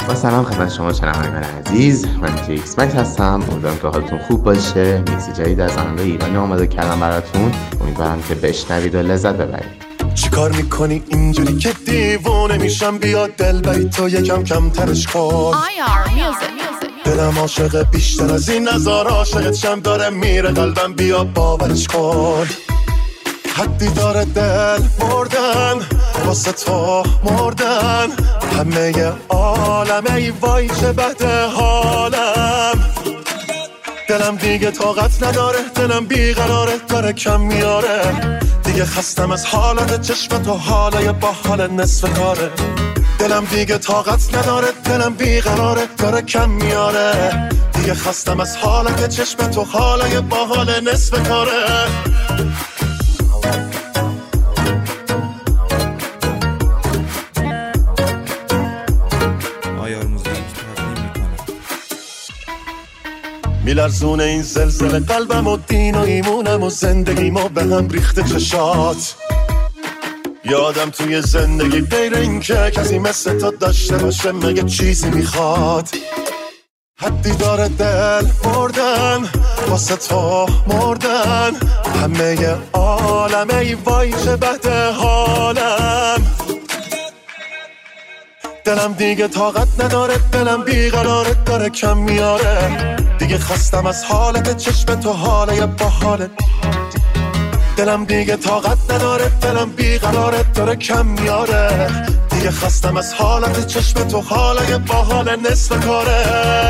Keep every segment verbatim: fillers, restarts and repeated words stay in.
با سلام خدمت شما شنوندگان عزیز، من جیکس مکس هستم. امیدوارم که حالتون خوب باشه. میکس جدید از آهنگای ایرانی آماده کردم براتون. امیدوارم که بشنوید و لذت ببرید. چی کار میکنی اینجوری که دیوونه میشم؟ بیا دل بری تو یکم کم ترش کن. آی آر میوزیک. دلم عاشق بیشتر از این نظر عاشقت شم، داره میره قلبم، بیا باورش کن. حدی داره دل مردن واسه تو مردن، همه عالمه ای وای چه بده حالم. دلم دیگه طاقت نداره، دلم بیقراره، داره کم میاره. دیگه خستم از حالت چشم تو، حالای با حال نصف کاره. دلم دیگه طاقت نداره، دلم بیقراره، داره کم میاره. دیگه خستم از حالت چشم تو، حالای با حال نصف کاره. میلرزونه این زلزله قلبم و دین و ایمونم و زندگیم و به هم ریخته چشات. یادم توی زندگی غیر این که کسی مثل تو داشته باشه مگه چیزی میخواد. حدی داره دل مردن واسه تو مردن، همه عالمه ای وای چه بده حالم. دلم دیگه طاقت نداره، دلم بیقراره، داره کم میاره. دیگه خستم از حالت چشم تو، حاله با حاله. دلم دیگه طاقت نداره، دلم بیقراره، داره کم میاره. دیگه خستم از حالت چشم تو، حاله با حال نصف کاره.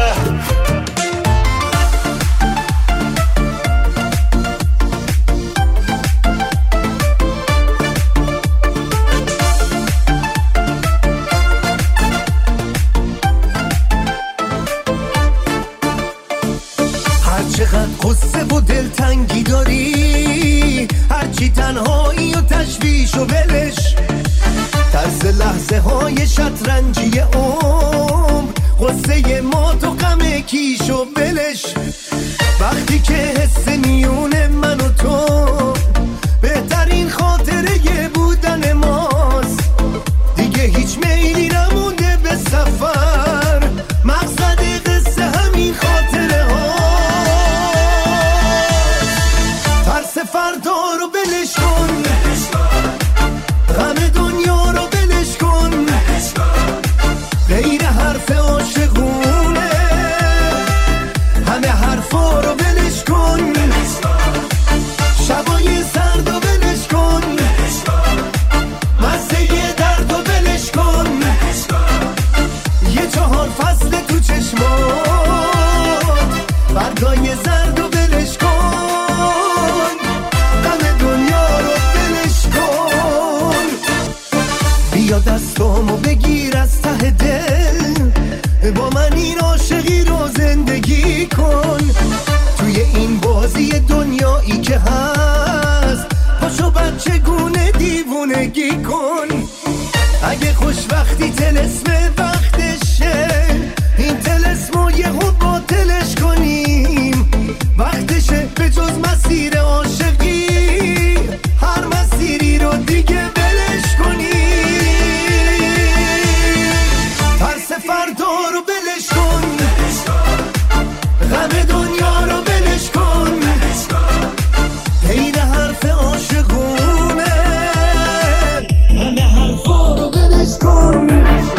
چقدر قصه و دلتنگی داری، هرچی تنهایی و تشویش و ولش، طرز لحظه های شطرنجی عمر، قصه ما تو غم کیش و ولش. وقتی که حس میونه من و تو بهترین خاطره بودن ماست، دیگه هیچ میلی نمونده به سفر، مقصد قصه همین خاطره ها. فردا رو بلش کن، غم دنیا رو بلش کن، غیر حرف عاشقونه همه حرفا رو بلش کن. شبای سرد رو بلش کن، مزه درد رو بلش کن. یه چهار فصل تو چشمات، برگای زرد رو بلش کن. یا دستامو بگیر از ته دل، با من این عاشقی رو زندگی کن. توی این بازی دنیایی که هست، پاشو بچگونه دیوونگی کن. اگه خوشبختی طلسم وقتشه، این طلسمو یه خود باطلش کنیم. وقتشه به جز مسیر عاشقی، هر مسیری رو دیگه بلش کنیم. فردا رو بلش کن، غم دنیا رو بلش کن، غیر حرف عاشقونه همه حرفا رو بلش کن.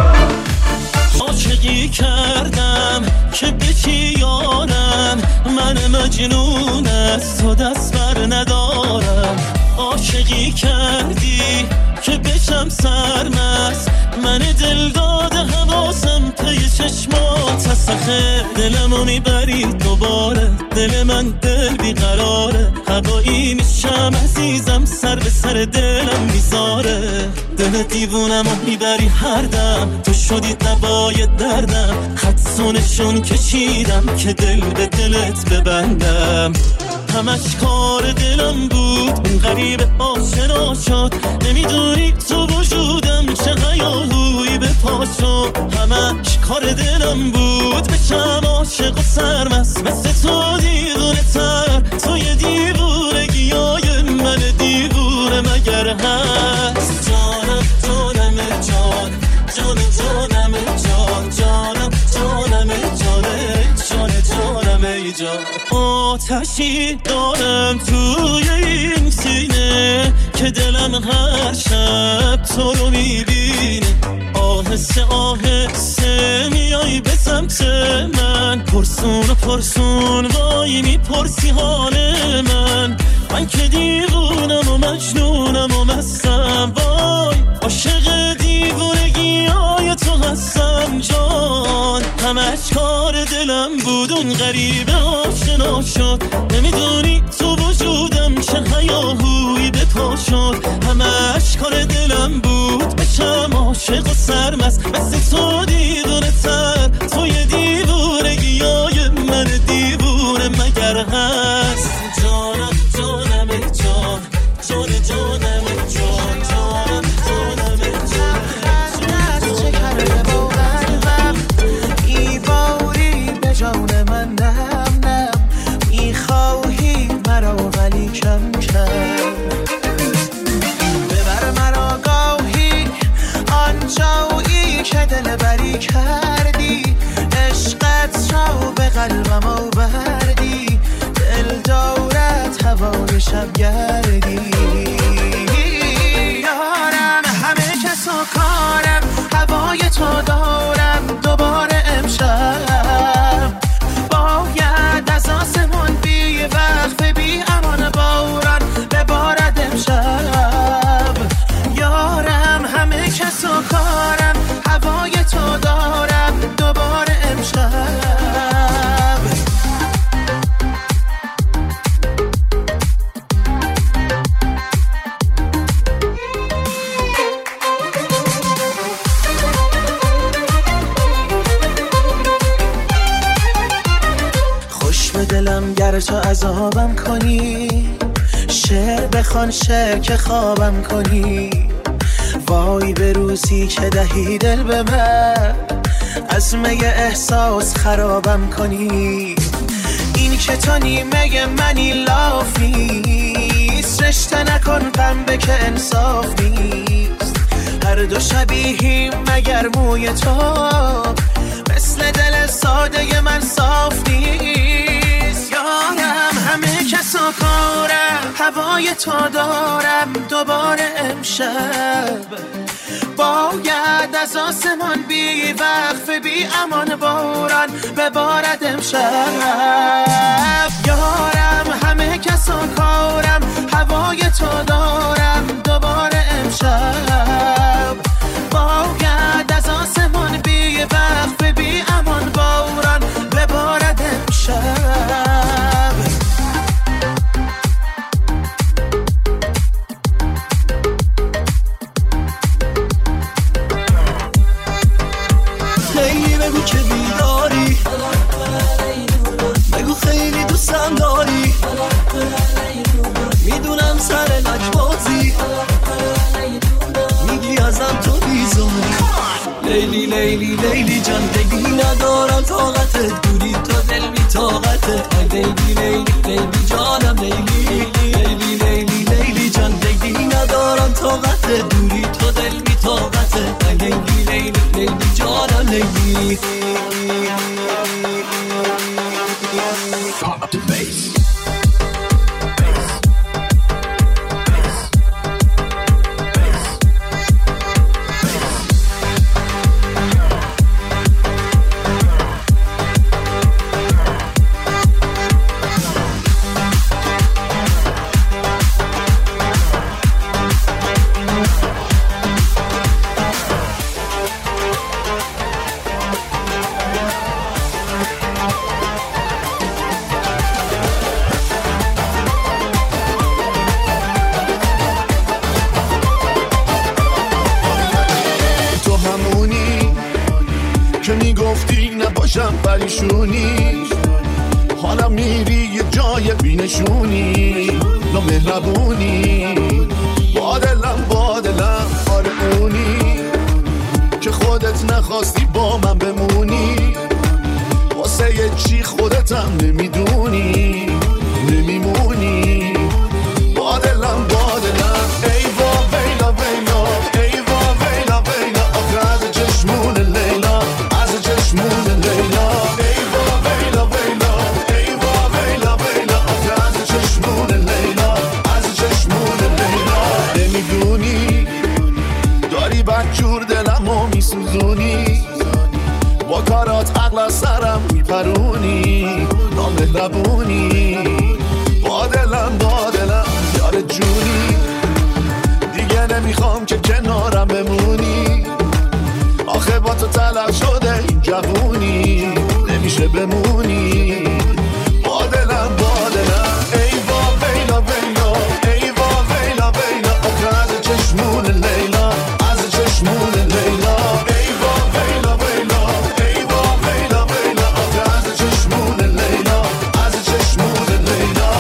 عاشقی کردم که بچی یارم، من مجنون از تو دست بر ندارم. عاشقی کردی که بشم سرمست، من دل داده حواسم پی چشمات. تسخه دلمو میبری دوباره، دل من دل بیقراره. هوایی میشم عزیزم، سر به سر دلم میذاره. دل دیوونمو میبری هر دم، تو شدی دوای دردم. خدسونشون کشیدم که دل به دلت ببندم. همش کار دلم بود، این غریب آشنا شد. نمیدونی تو وجودم چه هیاهویی به پا شد. همش کار دلم بود، بشم عاشق و سرمست مثل تو دیوونه تر. تو یه دیوونگی های من دیوونه مگر هست؟ جانم جانم جان، جان جانم جان، جان لیلی جان. آتشی دارم توی این سینه که دلم هر شب تو رو میبینه. آهسته آهسته میای به سمت من، پرسون و پرسون وای میپرسی حال من. من که دیوونم و مجنونم و مستم، وای عاشق دیوونگی های تو هستم جان. همش کار دلم بود اون غریبه آشنا شد، نمیدونی تو وجودم چه هیاهویی به پا شد. همش کار دلم بود بشم عاشق و سرمست مثل تو دیوونه تر. توی دیوونگی های من دیوونه مگر هست؟ جانم جانم ای جان، جان جانم ای جان، جانم جانم ای جان. از چه کرده با قلبم ایباری به جان من نم نم. میخواهی مرا ولی کم کم، ببر مرا گاهی آنجایی که دل بری کردی. عشقت را به قلبم آوردی، دل دارد هوای شب گردی. یارم همه کس و کارم، هوای تو دارم دوباره امشب. باید از آسمون بی وقف بی امان باران ببارد امشب. یارم همه کس و کارم، هوای تو دارم دوباره امشب. خوش به دلم گر تو عذابم کنی، شعر بخوان شعر که خوابم کنی. وای به روزی که دهی دل به من، از می احساس خرابم کنی. این که تو نیمه منی لاف نیست، رشته نکن پنبه که انصاف نیست. هر دو شبیهیم مگر موی تو، مثل دل ساده من صاف نیست. یارم همه کس و کارم، هوای تو دارم دوباره امشب. باید از آسمان بی وقف بی امان باران ببارد امشب. یارم همه کس و کارم، هوای تو دارم دوباره امشب. باید از آسمان بی وقف بی امان باران ببارد امشب. لیلی بگو که بیداری، بگو خیلی دوستم داری. میدونم سر لجبازی میگی ازم تو بیزاری. لیلی لیلی لیلی جان دیگه ندارم طاقتت، دوری تو دل بی طاقتت. لیلی لیلی لیلی جانم لیلی لیلی لیلی لیلی جان دیگه ندارم طاقتت، دوری تو دل بی طاقتت. لیلی لیلی لیلی جانم لیلی. Pop up the bass. که میگفتی نباشم پریشونی، حالا میری یه جای بینشونی. نامهربونی با دلم با دلم آره اونی که خودت نخواستی با من بمونی. واسه یه چی خودتم نمیدونی نمیمونی. با دلم با دلم ای وا ویلا ویلا ای وا ویلا ویلا. آخه از چشمون لیلا از چشمون لیلا. ای وا ویلا ویلا ای وا با کارات عقل از سرم میپرونی، نامهربونی، با دلم با دلم یار جونی، دیگه نمیخوام که کنارم بمونی، آخه با تو تلق شده این جوونی، نمیشه بمونی، با دلم با دلم. ای با ویلا ویلا، ای با ویلا ویلا، آخه از چشمون لیلا، از چشمون لیلا، ای با ویلا ویلا، ای با ویلا ویلا، آخه از چشمون لیلا، از چشمون لیلا.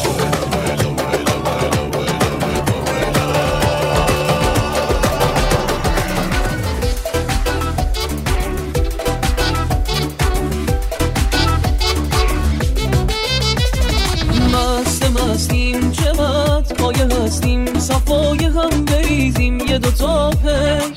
هستیم چقدر پایه هستیم، صفای هم بریزیم یه دوتا پنج.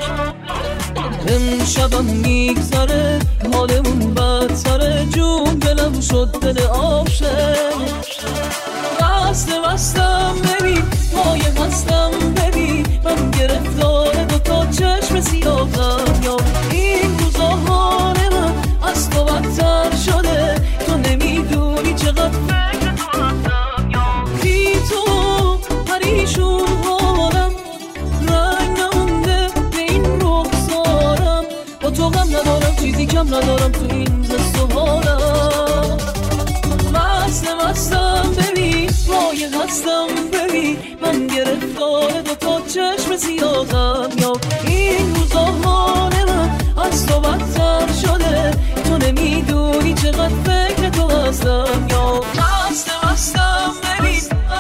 امشبم میگذره حالمون بدتره، جون دلم شد دل آبشه. بسته بستم ببین پایه هستم ببین، من گرفتار دوتا چشم سیاهم. یا این روزا حال من از تو بدتر شده، تو نمیدونی چقدر فکر تو هستم. یا بی تو پریشون حالم، رنگ نمونده به این رخسارم، با تو غم ندارم چیزی کم ندارم تو این زست و حالم. مستم هستم ببین پایه هستم ببین، من گرفتار دوتا چشم سیاهم. یا این روزا حال من از تو بدتر شده، تو نمیدونی چقدر فکر تو هستم. یا مستم هستم ببین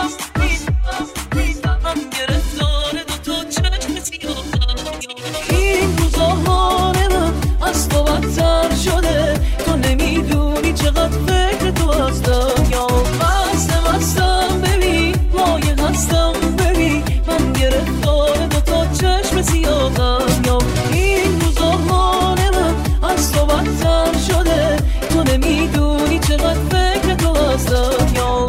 من گرفتار دوتا چشم سیاهم. این روزا حال من از تو بدتر شده، تو نمیدونی چقدر فکر تو هستم. یا مستم هستم ببین پایه هستم ببین، من گرفتار دوتا چشم سیاهم. یا این روزا حال من از تو بدتر شده، تو نمیدونی چقدر فکر تو هستم. یا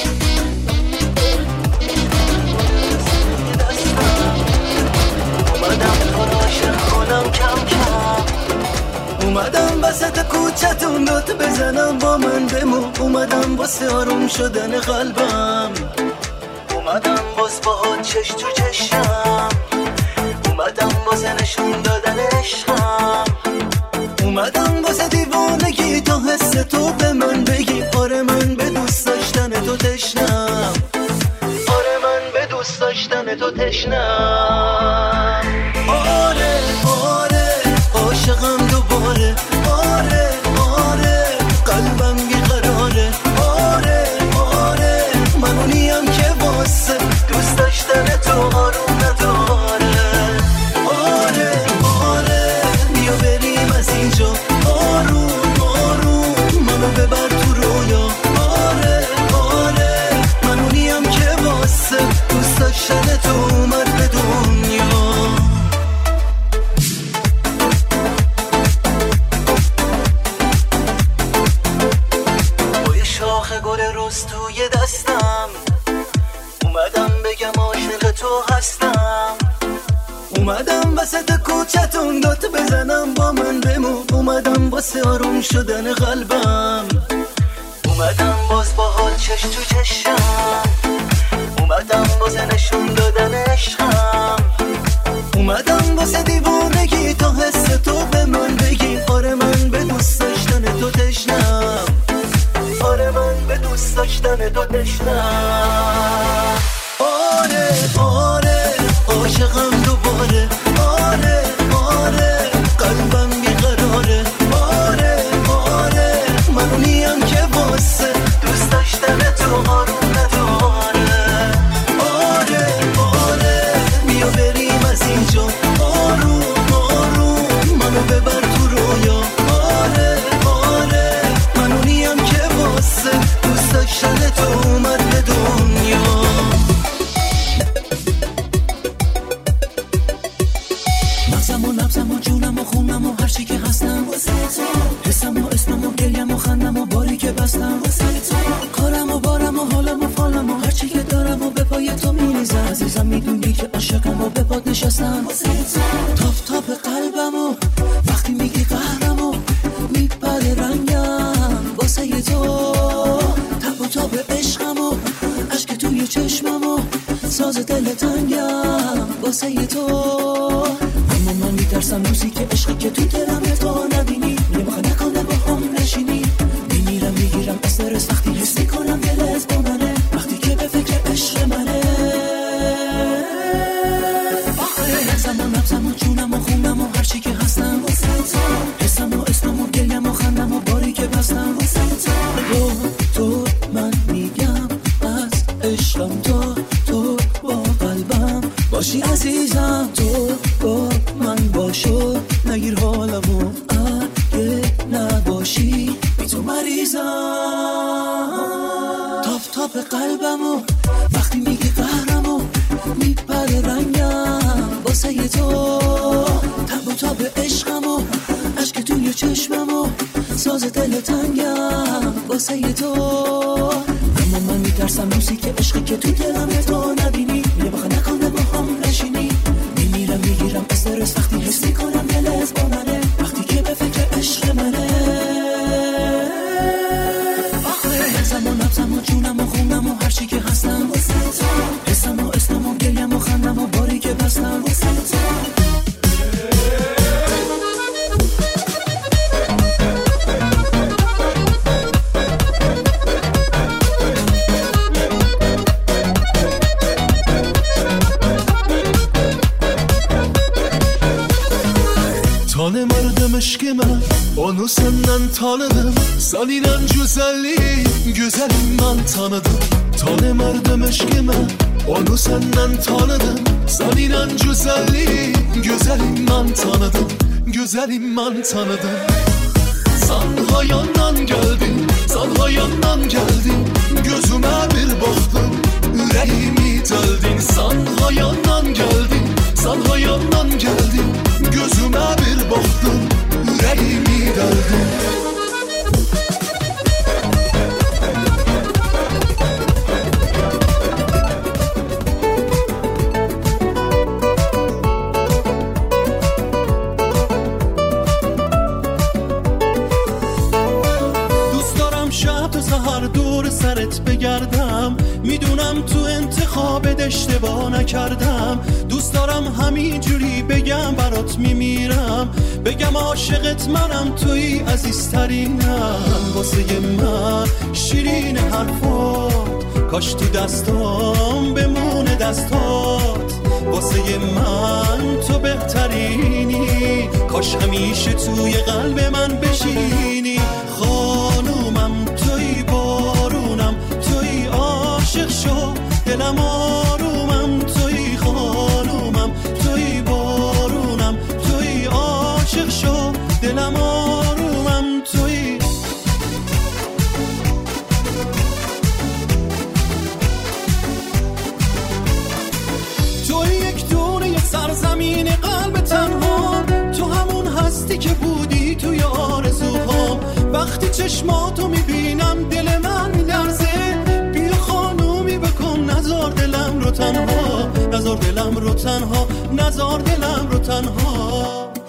اومدم وسط کوچتون داد بزنم با من بمون، اومدم واسه آروم شدن قلبم، اومدم باز باهات چش تو چشم، اومدم واسه نشون دادن عشقم، اومدم واسه دیوانگی تا حس تو به من بگی، آره من به دوست داشتن تو تشنم، آره من به دوست داشتن تو تشنم. آره آره عاشقم دوباره، آره آره قلبم بیقراره، آره آره من اونیم که واسه دوست داشتن تو آروم نداره. آره آره بیا بریم از اینجا، آروم آروم منو ببر تو رویا، آره آره من اونیم که واسه دوست داشتن تو اومد به دنیا. توی دستم اومدم بگم عاشق تو هستم، اومدم وسط کوچتون داد بزنم با من بمون، اومدم واسه آروم شدن قلبم، اومدم باز با حال چش تو چشم، اومدم واسه نشون دادن عشقم، اومدم واسه دیوانگی تا حس تو به من بگی، آره من به دوست داشتن تو تشنم، آره من به دوست داشتن تو تشنم. آره آره عاشقم دوباره، آره آره قلبم بیقراره، آره آره من اونیم که واسه دوست داشتن تو آروم نداره. آره آره بیا بریم از اینجا، آروم آروم منو ببر تو رویا، آره آره من اونیم که واسه دوست داشتن تو اومد به دنیا. تنگم واسه تو، اما من میترسم روزی که عشقی که تو دلم تو نبینی، نمیخوای نکنه با هم نشینی، میمیرم میگیرم استرس وقتی حس میکنم دلت با منه، وقتی که به فکر عشق منه. آخه زمان نبزم و جونم و خونم و هرچی که هستم واسه تو، حسم و اسمم و گلیم و خندم و باری که بستم واسه تو. تو من میگم از عشقم تو، تو با قلبم باشی عزیزم، تو با من باشو نگیر حالمو، اگه نباشی بی تو مریضم. تاپ تاپ قلبمو وقتی میگی قهرمو میپره رنگم واسه تو، تب و تاب عشقمو عشق توی چشممو ساز دل تنگم واسه تو، اما من میترسم روزی که عشقی که تو دلم تو نبینی، نمیخوای نکنه با هم نشینی، میمیرم میگیرم استرس وقتی حس میکنم دلت با منه، وقتی که به فکر عشق منه. آخه زمان نبزم و جونم و خونم و هرچی که هستم واسه تو، حسم و اسمم و گلیم و خندم و باری که بستم واسه تو. Tanımadım aşkımı, onu senden tanıdım. Sanılan güzelliği, güzelinden tanıdım. Tanımadım aşkımı, onu senden tanıdım. Sanılan güzelliği, güzelinden tanıdım. Güzelinden tanıdım. Sanha yandan geldin, sanha yandan geldin. Gözüme bir baktım, yüreğimi deldin. Sanha yandan geldin, sanha yandan geldin. Gözüme bir baktım, yüreğimi deldin. سرت بگردم، میدونم تو انتخابت اشتباه نکردم، دوست دارم همینجوری بگم برات میمیرم، بگم عاشقت منم توی عزیزترینم، واسه من شیرین حرفات کاش تو دستام بمونه دستات، واسه من تو بهترینی، کاش همیشه توی قلب من بشینی، خانومم توی بارونم توی عاشق شو دلم آرومم توی خانومم توی بارونم توی عاشق شو دلم آرومم توی. توی یک دونه سرزمین قلب تنها، تو همون هستی که بودی توی آرزوهام، وقتی چشماتو میبینم دل من میلرزه، بیا خانومی بکن نزار دلم رو تنها، نزار دلم رو تنها، نزار دلم رو تنها،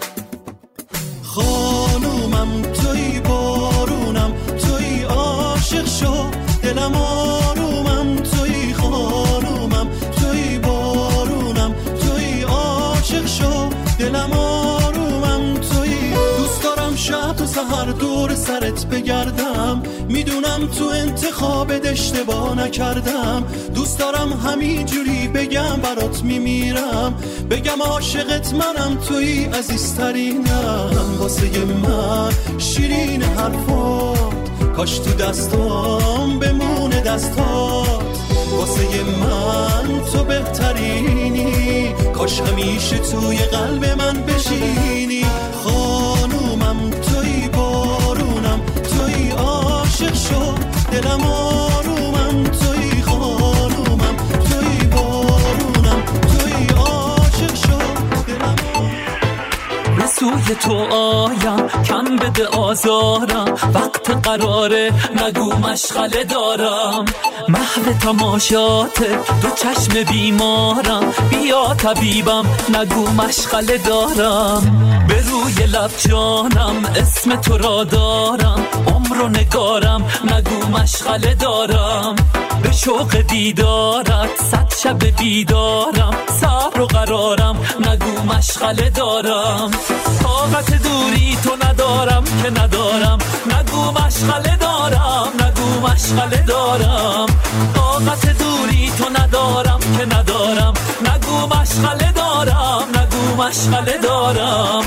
خانومم توی بارونم توی عاشق شو دلم آرومم توی خانومم توی بارونم توی عاشق شو دلم آرومم توی. دوست دارم شب و سحر دور سرت بگردم، میدونم تو انتخابت اشتباه نکردم، دوست دارم همینجوری بگم برات میمیرم، بگم عاشقت منم توی عزیزترینم، واسه من شیرین حرفات کاش تو دستام بمونه دستات، واسه من تو بهترینی، کاش همیشه توی قلب من بشینی، خانومم توی بارونم توی عاشق شو دلم آرومم توی خانومم توی بارونم توی عاشق شو دلم آرومم. به سوی تو آیم کم بده آزارم، وقت قراره نگو مشغله دارم، محو تماشاته دو چشم بیمارم، بیا طبیبم نگو مشغله دارم، به روی لب جانم اسم تو را دارم، عمر و نگارم نگو مشغله دارم، به شوق دیدارت صد شب بیدارم، صبر و قرارم نگو مشغله دارم. طاقت دوری تو ندارم که ندارم، نگو مشغله دارم نگو مشغله دارم. طاقت دوری تو ندارم که ندارم، نگو مشغله دارم نگو مشغله دارم.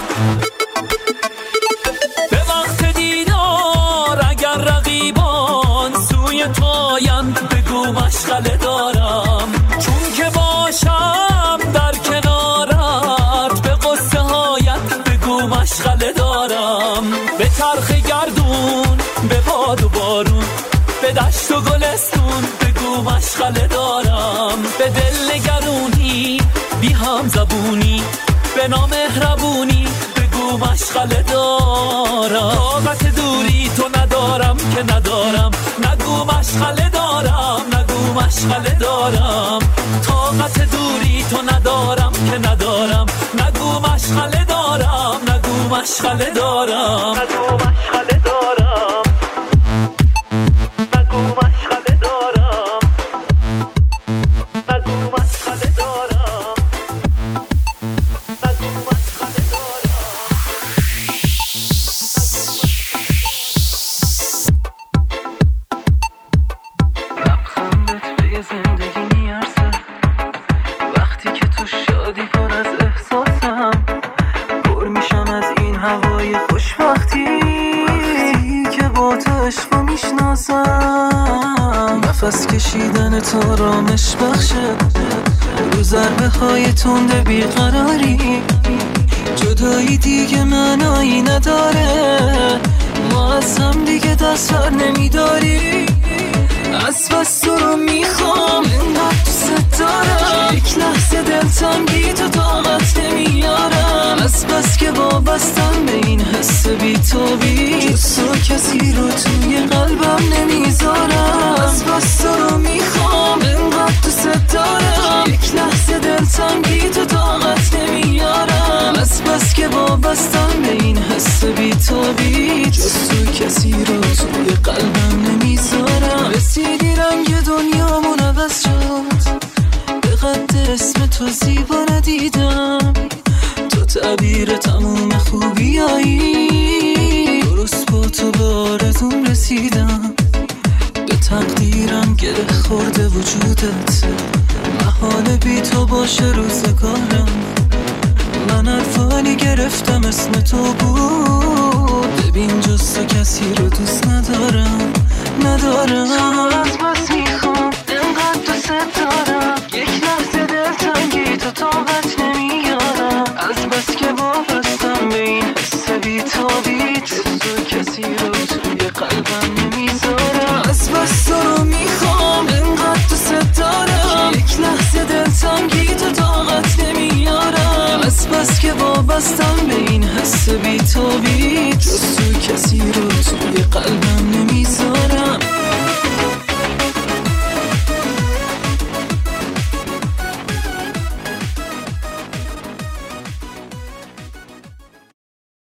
به وقت دیدار اگر رقیبان سوی تویند بگو مشغله دارم. چون که باشم در کنارت به قصه هایت بگو مشغله دارم. به چرخ گردون به باد و بارون به دشت و گلستون بگو مشغله دارم. به دل نگرونی بی هم زبونی به نامهربونی بگو مشغله دارم. طاقت دوری تو ندارم که ندارم، نگو مشغله دارم نگو مشغله دارم. طاقت دوری تو ندارم که ندارم، نگو مشغله دارم نگو مشغله دارم نگو مشغله دارم نگو مشغله دارم نگو مشغله دارم نگو مشغله دارم. لبخندت به زندگی میارزه، وقتی که تو شادی پر از احساسم، پر میشم از این هوای خوشبختی که با تو عشقو میشناسم. نفس کشیدن تو آرامش بخشه، رو ضربه های تند بیقراری، جدایی دیگه معنایی نداره، ما از هم دیگه دست بر نمیداری. از بس تو رو میخوام اینقدر دوست دارم، یک لحظه دلتنگی تو طاقت نمیارم. از بس که وابستم به این حس بی تو بی، جز تو کسی رو توی قلبم نمیذارم. از بس تو رو میخوام اینقدر دوست دارم، یک لحظه دلتنگی تو طاقت نمیارم. از بس که وابستم به این حس بی تو بی، جز تو کسی رو توی قلبم نمیذارم. رسیدی رنگ دنیامون عوض شد، به قد اسم تو زیبا ندیدم. تو تعبیر تموم خوبیایی، درست با تو به آرزوم رسیدم. به تقدیرم گره خورده وجودت، محال بی تو باشه روزگارم. من عرفانی گرفتم اسم تو بود، ببین جز تو کسی رو دوست ندارم ندارم. از بس میخوام اینقدر دوست دارم، یک لحظه دلتنگی تو طاقت نمیارم. از بس که وابستم به این حس بی تابی، جز تو کسی رو توی قلبم نمیذارم. از بس تو رو میخوام اینقدر دوست دارم، یک لحظه دلتنگی تو طاقت نمیارم. از بس که وابستم به این حس بی تابی، جز تو کسی رو توی قلبم